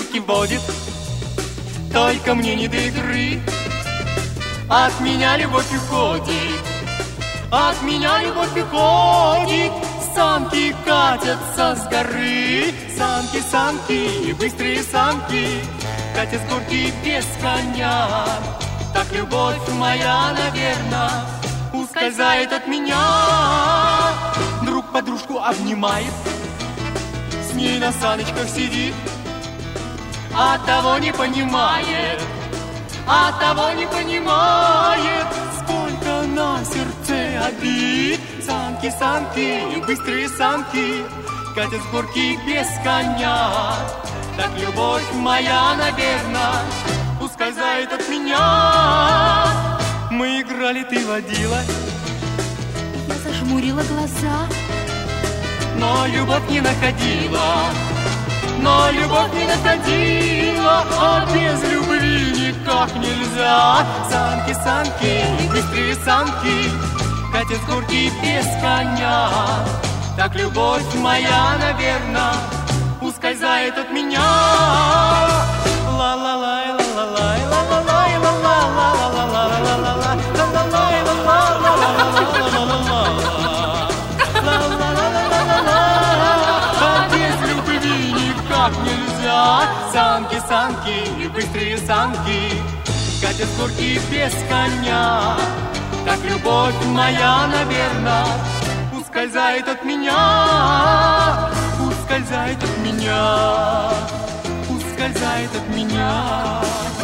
горки водит, только мне не до игры. От меня любовь уходит, от меня любовь уходит. Санки катятся с горы, санки, санки, быстрые санки, катят с горки без коня. Так любовь моя, наверно, ускользает от меня. Друг подружку обнимает, с ней на саночках сидит, а того не понимает, а того не понимает, сколько на сердце обид. Санки, санки, быстрые санки, катят с горки без коня. Так любовь моя, наверно, ускользает от меня. Мы играли, ты водила, я зажмурила глаза, но любовь не находила, но любовь не находила, а без любви никак нельзя. Санки, санки, быстрые санки, катят с горки без коня. Так любовь моя, наверно, ускользает от меня. Ла-ла-лай, ла-ла-лай, ла-ла-лай, ла-ла-ла-ла-ла-ла-ла-ла-ла, ла-ла-лай, ла-ла-ла-ла-ла-ла-ла-ла-ла-ла-ла. Без любви никак нельзя. Санки, санки, быстрые санки, катят с горки без коня. Так любовь моя, наверно, ускользает от меня, ускользает от меня, ускользает от меня.